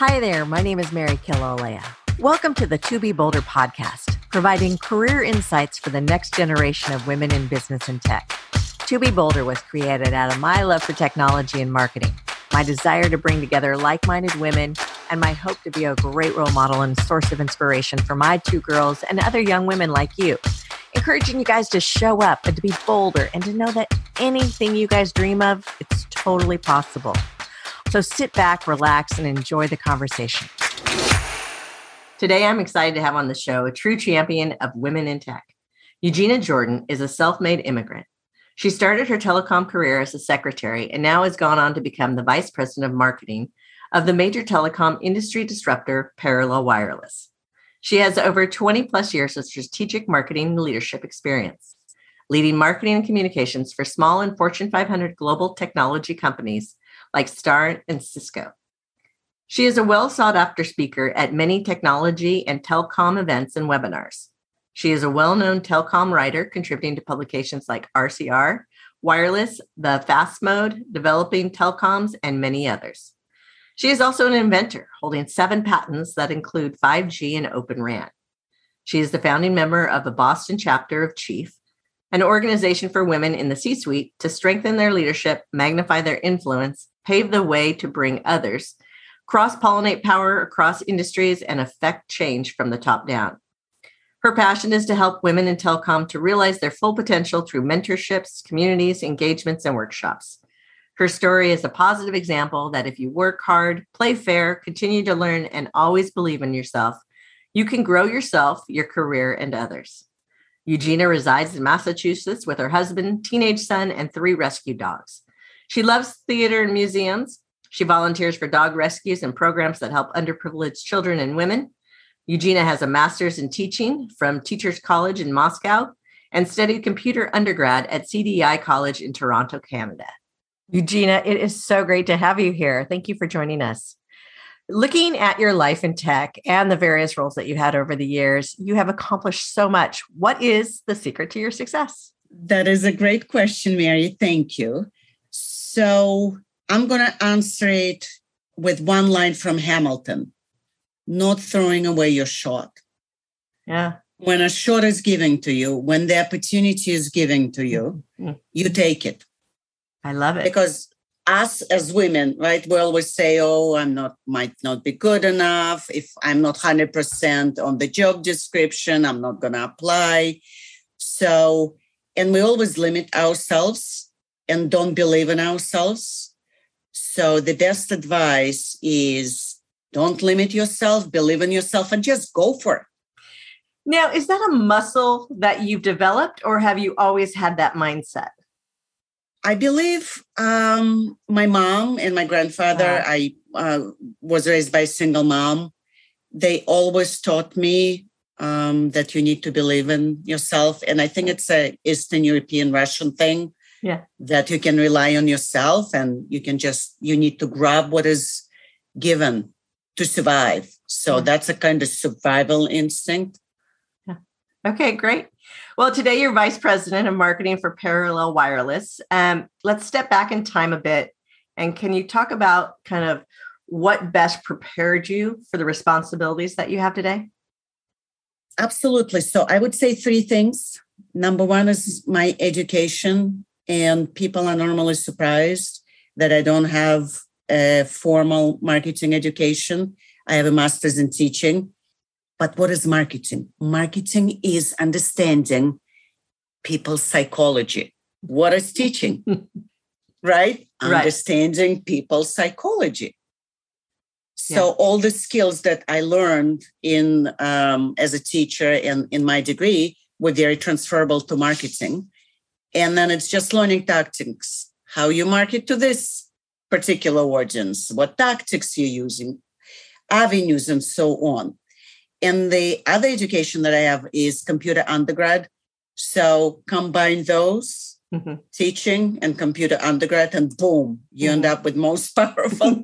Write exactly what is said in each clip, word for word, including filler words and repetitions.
Hi there, my name is Mary Kilolea. Welcome to the To Be Bolder podcast, providing career insights for the next generation of women in business and tech. To Be Bolder was created out of my love for technology and marketing, my desire to bring together like-minded women, and my hope to be a great role model and source of inspiration for my two girls and other young women like you, encouraging you guys to show up and to be bolder and to know that anything you guys dream of, it's totally possible. So sit back, relax, and enjoy the conversation. Today, I'm excited to have on the show a true champion of women in tech. Eugenia Jordan is a self-made immigrant. She started her telecom career as a secretary and now has gone on to become the vice president of marketing of the major telecom industry disruptor, Parallel Wireless. She has over twenty plus years of strategic marketing and leadership experience, leading marketing and communications for small and Fortune five hundred global technology companies like Star and Cisco. She is a well sought after speaker at many technology and telecom events and webinars. She is a well-known telecom writer, contributing to publications like R C R, Wireless, The Fast Mode, Developing Telecoms, and many others. She is also an inventor, holding seven patents that include five G and Open R A N. She is the founding member of the Boston chapter of Chief, an organization for women in the C-suite to strengthen their leadership, magnify their influence, pave the way to bring others, cross-pollinate power across industries, and affect change from the top down. Her passion is to help women in telecom to realize their full potential through mentorships, communities, engagements, and workshops. Her story is a positive example that if you work hard, play fair, continue to learn, and always believe in yourself, you can grow yourself, your career, and others. Eugenia resides in Massachusetts with her husband, teenage son, and three rescue dogs. She loves theater and museums. She volunteers for dog rescues and programs that help underprivileged children and women. Eugenia has a master's in teaching from Teachers College in Moscow and studied computer undergrad at C D I College in Toronto, Canada. Eugenia, it is so great to have you here. Thank you for joining us. Looking at your life in tech and the various roles that you had over the years, you have accomplished so much. What is the secret to your success? That is a great question, Mary. Thank you. So I'm going to answer it with one line from Hamilton: not throwing away your shot. Yeah. When a shot is given to you, when the opportunity is given to you, mm-hmm. you take it. I love it. Because us as women, right, we always say, oh, I'm not, might not be good enough. If I'm not one hundred percent on the job description, I'm not going to apply. So, and we always limit ourselves and don't believe in ourselves. So the best advice is don't limit yourself, believe in yourself, and just go for it. Now, is that a muscle that you've developed, or have you always had that mindset? I believe um, my mom and my grandfather, wow. I uh, was raised by a single mom. They always taught me um, that you need to believe in yourself. And I think it's a Eastern European Russian thing. Yeah. That you can rely on yourself and you can just, you need to grab what is given to survive. So yeah. That's a kind of survival instinct. Yeah. Okay, great. Well, today you're vice president of marketing for Parallel Wireless. Um, let's step back in time a bit. And can you talk about kind of what best prepared you for the responsibilities that you have today? Absolutely. So I would say three things. Number one is my education. And people are normally surprised that I don't have a formal marketing education. I have a master's in teaching. But what is marketing? Marketing is understanding people's psychology. What is teaching? right? right? Understanding people's psychology. So yeah. all the skills that I learned in um, as a teacher and in my degree were very transferable to marketing. And then it's just learning tactics, how you market to this particular audience, what tactics you're using, avenues, and so on. And the other education that I have is computer undergrad. So combine those, mm-hmm. teaching and computer undergrad, and boom, you mm-hmm. end up with most powerful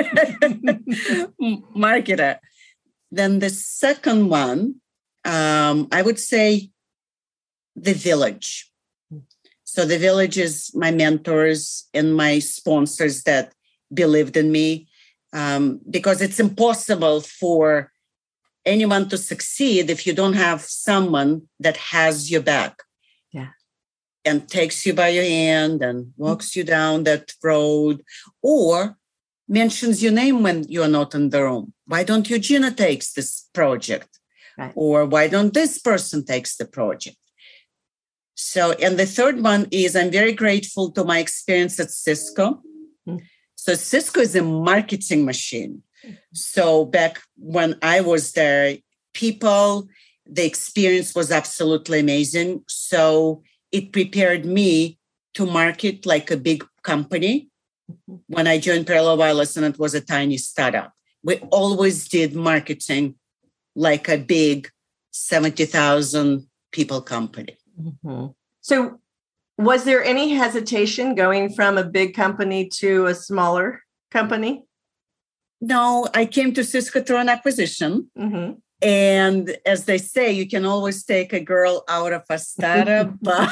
marketer. Then the second one, um, I would say the village. So the village is my mentors and my sponsors that believed in me. um, because it's impossible for anyone to succeed if you don't have someone that has your back. Yeah. And takes you by your hand and walks mm-hmm. you down that road, or mentions your name when you're not in the room. Why don't Eugenia takes this project? Right. Or why don't this person takes the project? So, and the third one is I'm very grateful to my experience at Cisco. Mm-hmm. So Cisco is a marketing machine. Mm-hmm. So back when I was there, people, the experience was absolutely amazing. So it prepared me to market like a big company. Mm-hmm. When I joined Parallel Wireless and it was a tiny startup, we always did marketing like a big seventy thousand people company. Mm-hmm. So was there any hesitation going from a big company to a smaller company? No, I came to Cisco through an acquisition. Mm-hmm. And as they say, you can always take a girl out of a startup, but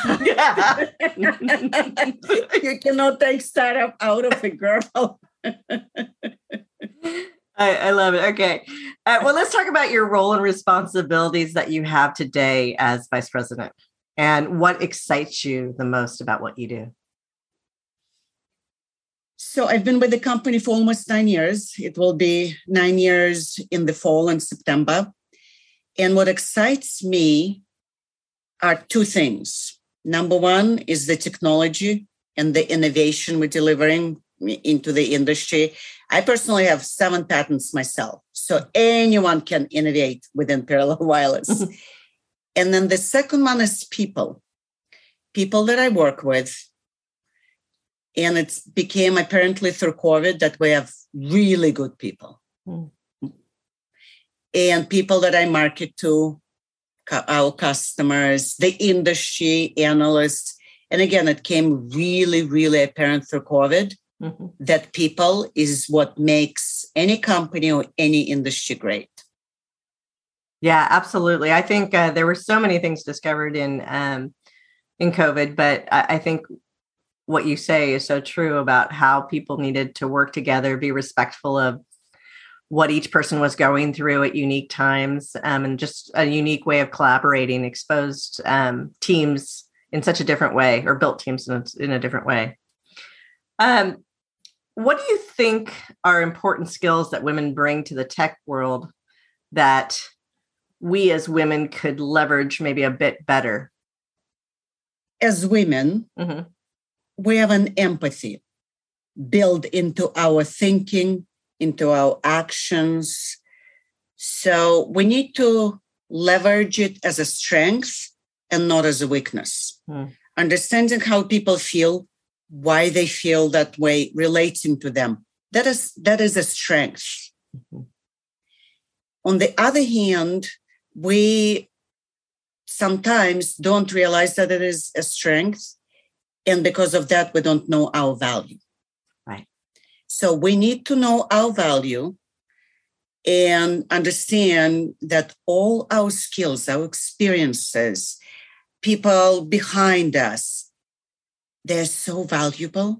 you cannot take startup out of a girl. I, I love it. Okay. Uh, well, let's talk about your role and responsibilities that you have today as vice president and what excites you the most about what you do. So I've been with the company for almost nine years. It will be nine years in the fall in September. And what excites me are two things. Number one is the technology and the innovation we're delivering into the industry. I personally have seven patents myself. So anyone can innovate within Parallel Wireless. Mm-hmm. And then the second one is people. People that I work with. And it became apparently through COVID that we have really good people. Mm. And people that I market to, our customers, the industry analysts. And again, it came really, really apparent through COVID mm-hmm. that people is what makes any company or any industry great. Yeah, absolutely. I think uh, there were so many things discovered in um, in COVID, but I, I think what you say is so true about how people needed to work together, be respectful of what each person was going through at unique times, um, and just a unique way of collaborating, exposed um, teams in such a different way, or built teams in a, in a different way. Um, what do you think are important skills that women bring to the tech world that we as women could leverage maybe a bit better? As women, mm-hmm. we have an empathy built into our thinking, into our actions. So we need to leverage it as a strength and not as a weakness. Hmm. Understanding how people feel, why they feel that way, relating to them. That is, that is a strength. Mm-hmm. On the other hand, we sometimes don't realize that it is a strength. And because of that, we don't know our value. Right. So we need to know our value and understand that all our skills, our experiences, people behind us, they're so valuable.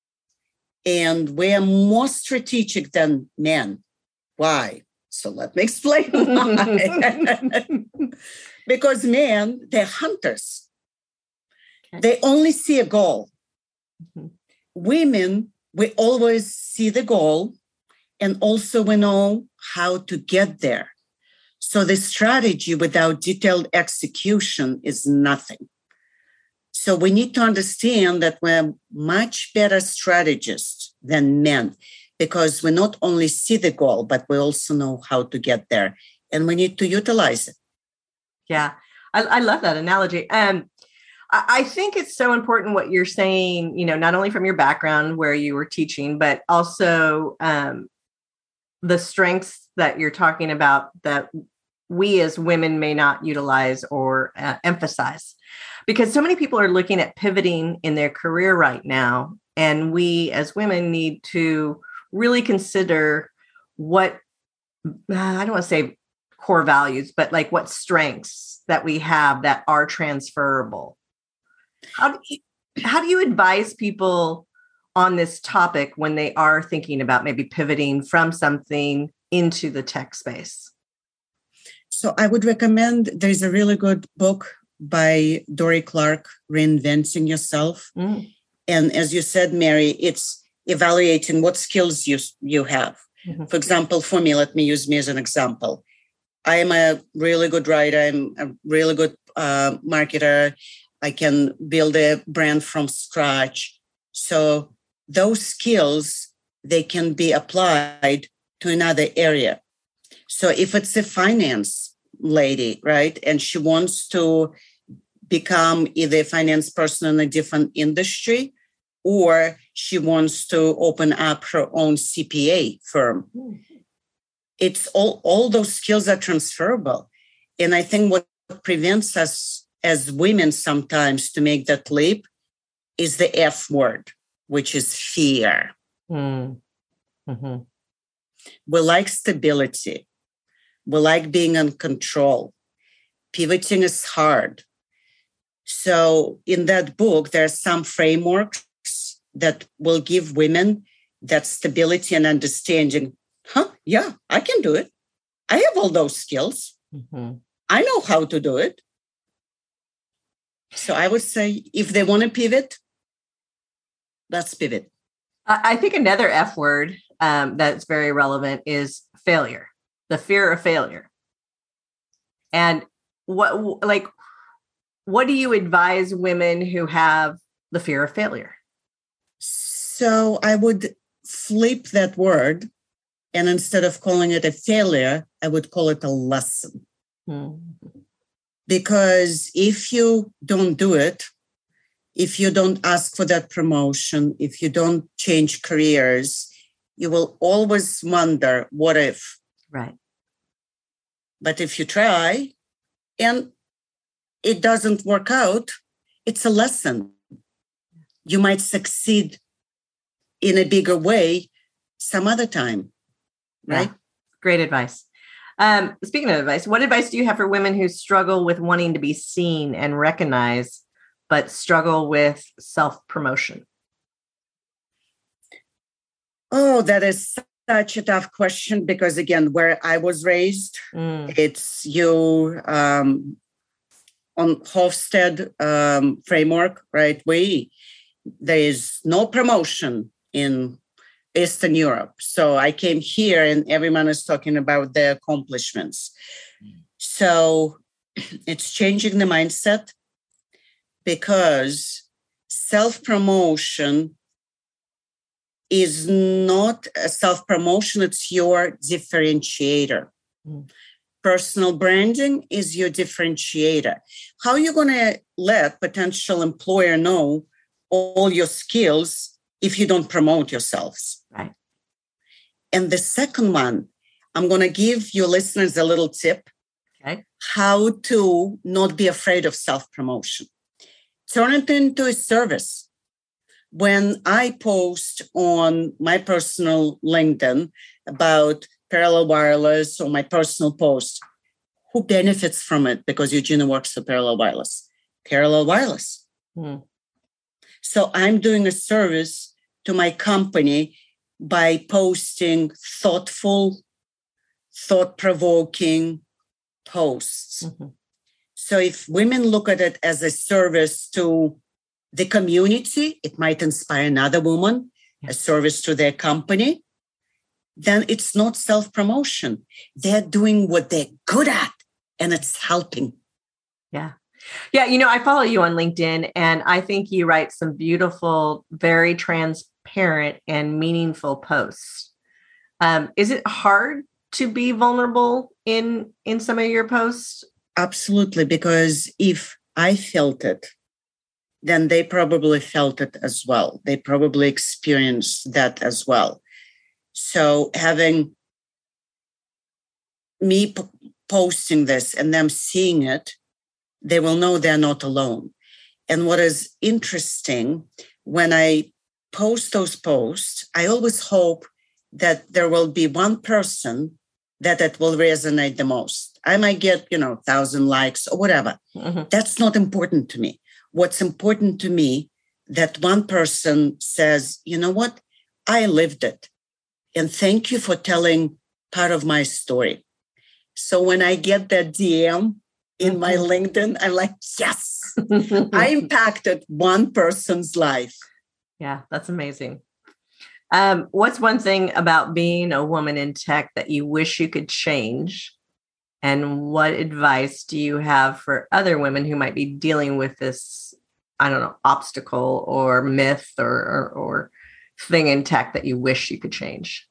And we're more strategic than men. Why? So let me explain why. Because men, they're hunters. Okay. They only see a goal. Mm-hmm. Women, we always see the goal, and also we know how to get there. So the strategy without detailed execution is nothing. So we need to understand that we're much better strategists than men, because we not only see the goal, but we also know how to get there, and we need to utilize it. Yeah, I, I love that analogy. Um, I, I think it's so important what you're saying, you know, not only from your background where you were teaching, but also um, the strengths that you're talking about that we as women may not utilize or uh, emphasize. Because so many people are looking at pivoting in their career right now. And we as women need to really consider what, I don't want to say core values, but like what strengths that we have that are transferable. How do you, how do you advise people on this topic when they are thinking about maybe pivoting from something into the tech space? So I would recommend, there's a really good book by Dorie Clark, Reinventing Yourself. Mm. And as you said, Mary, it's evaluating what skills you, you have. Mm-hmm. For example, for me, let me use me as an example. I am a really good writer. I'm a really good uh, marketer. I can build a brand from scratch. So those skills, they can be applied to another area. So if it's a finance lady, right, and she wants to become either a finance person in a different industry, or she wants to open up her own C P A firm, it's all, all those skills are transferable. And I think what prevents us as women sometimes to make that leap is the F word, which is fear. Mm. Mm-hmm. We like stability. We like being in control. Pivoting is hard. So in that book, there are some frameworks that will give women that stability and understanding. Huh? Yeah, I can do it. I have all those skills. Mm-hmm. I know how to do it. So I would say if they want to pivot, let's pivot. I think another F word um, that's very relevant is failure, the fear of failure. And what, like, what do you advise women who have the fear of failure? So I would flip that word, and instead of calling it a failure, I would call it a lesson. Mm-hmm. Because if you don't do it, if you don't ask for that promotion, if you don't change careers, you will always wonder, what if? Right. But if you try and it doesn't work out, it's a lesson. You might succeed in a bigger way some other time, right? Yeah. Great advice. Um, speaking of advice, what advice do you have for women who struggle with wanting to be seen and recognized, but struggle with self-promotion? Oh, that is such a tough question because, again, where I was raised, mm. it's you um, on Hofstede um, framework, right? We, there is no promotion in Eastern Europe. So I came here and everyone is talking about their accomplishments. Mm. So it's changing the mindset because self-promotion is not a self-promotion, it's your differentiator. Mm. Personal branding is your differentiator. How are you going to let potential employer know all your skills if you don't promote yourselves? Right. And the second one, I'm going to give your listeners a little tip. Okay. How to not be afraid of self-promotion. Turn it into a service. When I post on my personal LinkedIn about Parallel Wireless or my personal post, who benefits from it because Eugenia works for Parallel Wireless? Parallel Wireless. Hmm. So I'm doing a service to my company by posting thoughtful, thought-provoking posts. Mm-hmm. So if women look at it as a service to the community, it might inspire another woman, a service to their company, then it's not self-promotion. They're doing what they're good at, and it's helping. Yeah. Yeah. You know, I follow you on LinkedIn, and I think you write some beautiful, very transparent and meaningful posts. Um, is it hard to be vulnerable in, in some of your posts? Absolutely. Because if I felt it, then they probably felt it as well. They probably experienced that as well. So having me p- posting this and them seeing it, they will know they're not alone. And what is interesting, when I post those posts, I always hope that there will be one person that it will resonate the most. I might get, you know, a thousand likes or whatever. Mm-hmm. That's not important to me. What's important to me, that one person says, you know what, I lived it. And thank you for telling part of my story. So when I get that D M in my LinkedIn, I'm like, yes, I impacted one person's life. Yeah, that's amazing. Um, what's one thing about being a woman in tech that you wish you could change? And what advice do you have for other women who might be dealing with this, I don't know, obstacle or myth or, or, or thing in tech that you wish you could change?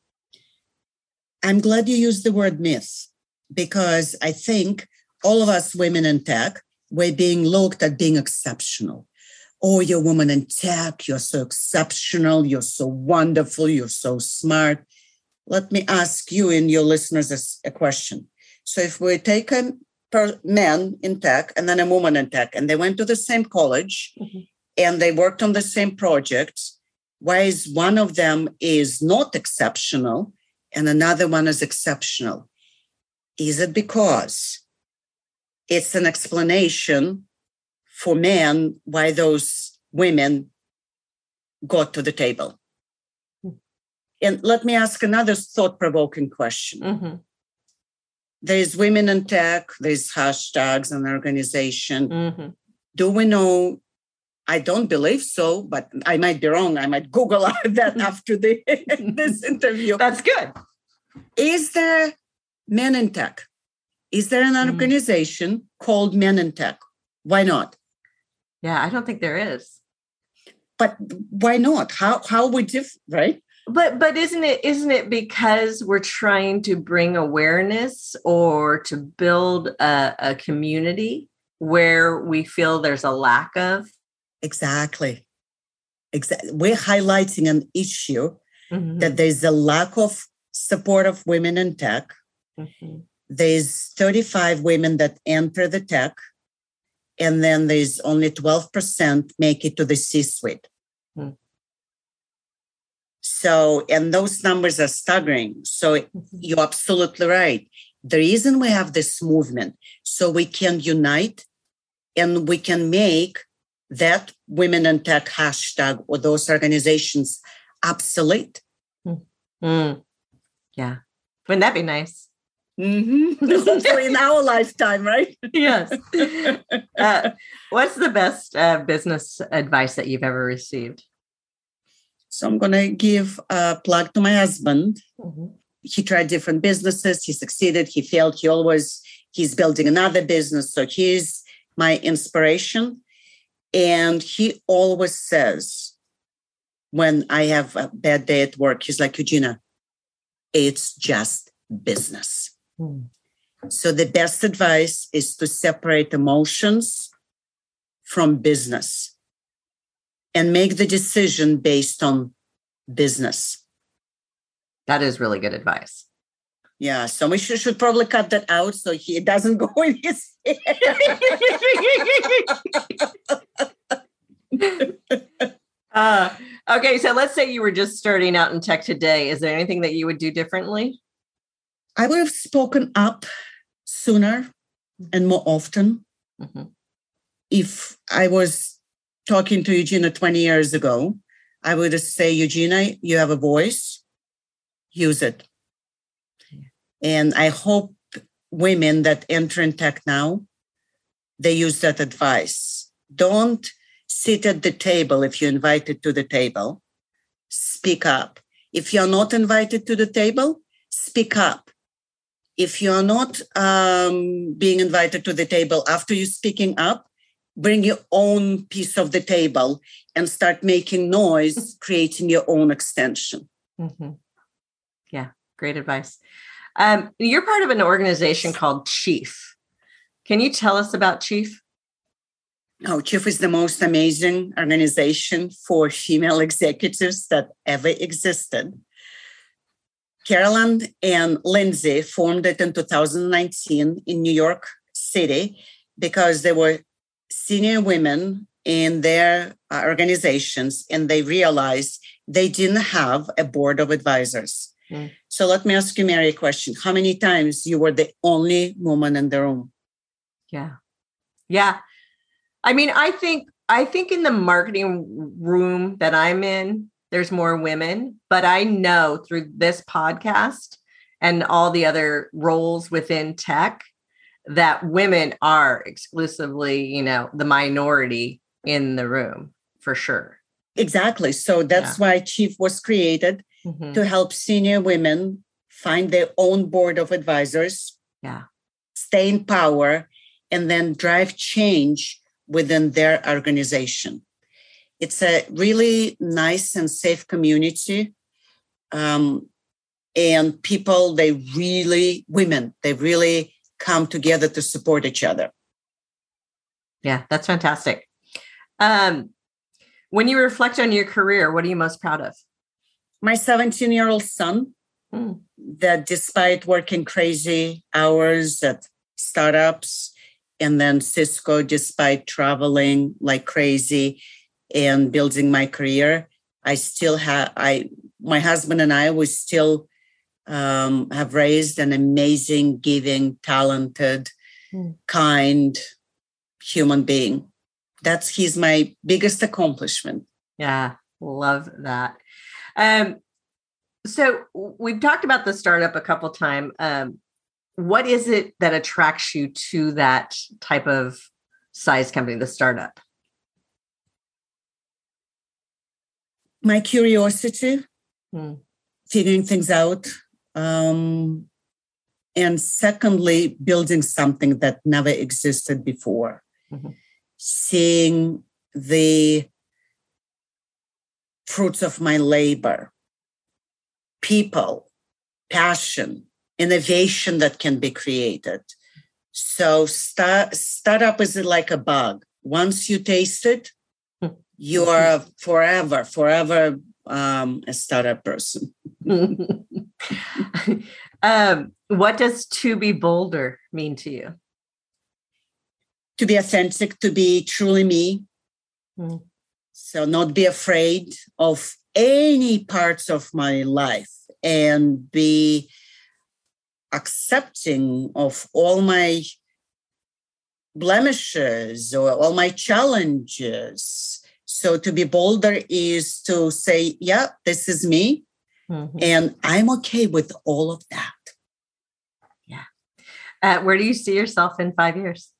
I'm glad you used the word myth, because I think all of us women in tech, we're being looked at being exceptional. Oh, you're a woman in tech. You're so exceptional. You're so wonderful. You're so smart. Let me ask you and your listeners a question. So if we take a per man in tech and then a woman in tech, and they went to the same college mm-hmm. and they worked on the same projects, why is one of them is not exceptional and another one is exceptional? Is it because it's an explanation for men why those women got to the table? Mm-hmm. And let me ask another thought-provoking question. Mm-hmm. There's women in tech, there's hashtags and organization. Mm-hmm. Do we know? I don't believe so, but I might be wrong. I might Google that after the, this interview. That's good. Is there Men in Tech? Is there an mm-hmm. organization called Men in Tech? Why not? Yeah, I don't think there is. But why not? How how would you, right? But but isn't it isn't it because we're trying to bring awareness or to build a, a community where we feel there's a lack of? Exactly. Exactly. We're highlighting an issue mm-hmm. that there's a lack of support of women in tech. Mm-hmm. There's thirty-five women that enter the tech, and then there's only twelve percent make it to the C-suite. Mm. So, and those numbers are staggering. So mm-hmm. you're absolutely right. The reason we have this movement, so we can unite and we can make that women in tech hashtag or those organizations obsolete. Mm. Yeah. Wouldn't that be nice? Mm-hmm. Hopefully in our lifetime, right? Yes. Uh, what's the best uh, business advice that you've ever received? So I'm going to give a plug to my husband. Mm-hmm. He tried different businesses. He succeeded. He failed. He always, he's building another business. So he's my inspiration. And he always says, when I have a bad day at work, he's like, Eugenia, it's just business. Mm. So the best advice is to separate emotions from business and make the decision based on business. That is really good advice. Yeah, so we should, should probably cut that out so he it doesn't go in his head. uh, okay, so let's say you were just starting out in tech today. Is there anything that you would do differently? I would have spoken up sooner and more often. Mm-hmm. If I was talking to Eugenia twenty years ago, I would have say, Eugenia, you have a voice, use it. And I hope women that enter in tech now, they use that advice. Don't sit at the table if you're invited to the table. Speak up. If you're not invited to the table, speak up. If you're not um, being invited to the table after you speaking up, bring your own piece of the table and start making noise, creating your own extension. Mm-hmm. Yeah, great advice. Um, you're part of an organization called Chief. Can you tell us about Chief? Oh, Chief is the most amazing organization for female executives that ever existed. Carolyn and Lindsay formed it in two thousand nineteen in New York City because they were senior women in their uh, organizations and they realized they didn't have a board of advisors. Mm. So let me ask you, Mary, a question. How many times you were the only woman in the room? Yeah. Yeah. I mean, I think I think in the marketing room that I'm in, there's more women, but I know through this podcast and all the other roles within tech that women are exclusively, you know, the minority in the room for sure. Exactly. So that's yeah. why Chief was created mm-hmm. to help senior women find their own board of advisors, yeah, stay in power, and then drive change within their organization. It's a really nice and safe community. Um, and people, they really, women, they really come together to support each other. Yeah, that's fantastic. Um, when you reflect on your career, what are you most proud of? My seventeen-year-old son, hmm. that despite working crazy hours at startups and then Cisco, despite traveling like crazy and building my career, I still have, I, my husband and I, we still um, have raised an amazing, giving, talented, hmm. kind human being. That's, he's my biggest accomplishment. Yeah, love that. Um, so we've talked about the startup a couple times. Um, what is it that attracts you to that type of size company, the startup? My curiosity, hmm. figuring things out. Um, and secondly, building something that never existed before. Mm-hmm. Seeing the fruits of my labor, people, passion, innovation that can be created. So start, startup is like a bug. Once you taste it, you are forever, forever um, a startup person. um, what does to be bolder mean to you? To be authentic, to be truly me. Mm. So not be afraid of any parts of my life and be accepting of all my blemishes or all my challenges. So to be bolder is to say, yeah, this is me. Mm-hmm. And I'm okay with all of that. Yeah. Uh, where do you see yourself in five years?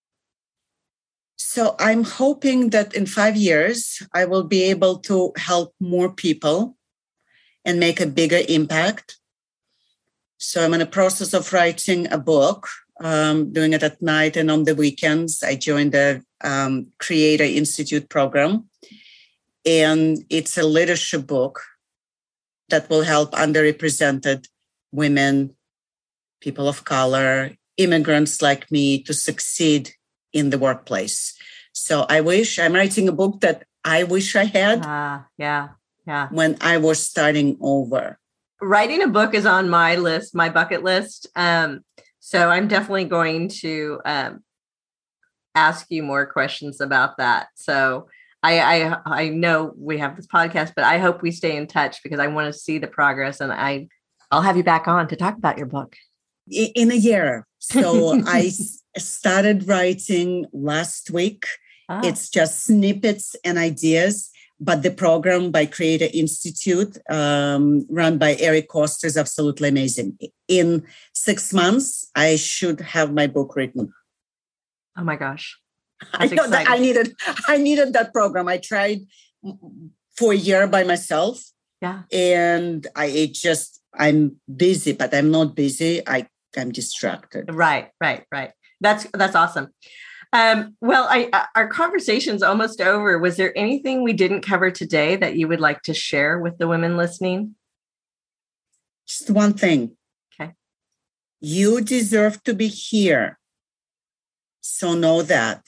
So I'm hoping that in five years, I will be able to help more people and make a bigger impact. So I'm in the process of writing a book, um, doing it at night and on the weekends. I joined the um, Creator Institute program. And it's a leadership book that will help underrepresented women, people of color, immigrants like me to succeed in the workplace. So I wish, I'm writing a book that I wish I had. Uh, yeah, yeah. When I was starting over. Writing a book is on my list, my bucket list. Um, so I'm definitely going to um, ask you more questions about that. So I, I I know we have this podcast, but I hope we stay in touch because I want to see the progress, and I I'll have you back on to talk about your book in a year. So I started writing last week. Ah. It's just snippets and ideas, but the program by Creator Institute, um, run by Eric Koster, is absolutely amazing. In six months, I should have my book written. Oh my gosh. I know that I needed, I needed that program. I tried for a year by myself. Yeah. And I it just, I'm busy, but I'm not busy. I, I'm distracted. Right, right, right. That's, that's awesome. Um, well, I, our conversation's almost over. Was there anything we didn't cover today that you would like to share with the women listening? Just one thing. Okay. You deserve to be here. So know that.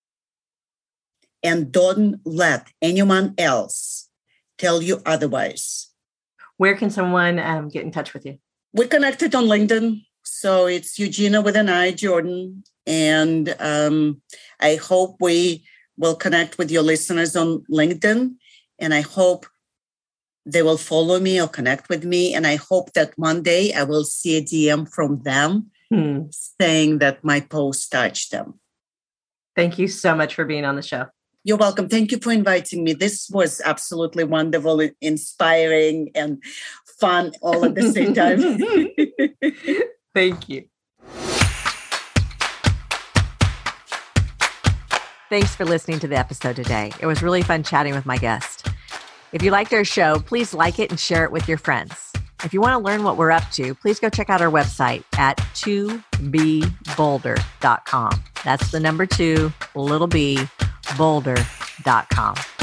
And don't let anyone else tell you otherwise. Where can someone um, get in touch with you? We're connected on LinkedIn. So it's Eugenia with an I, Jordan. And um, I hope we will connect with your listeners on LinkedIn. And I hope they will follow me or connect with me. And I hope that one day I will see a D M from them hmm. saying that my post touched them. Thank you so much for being on the show. You're welcome. Thank you for inviting me. This was absolutely wonderful, inspiring, and fun all at the same time. Thank you. Thanks for listening to the episode today. It was really fun chatting with my guest. If you liked our show, please like it and share it with your friends. If you want to learn what we're up to, please go check out our website at two b boulder dot com. That's the number two, little b, boulder dot com.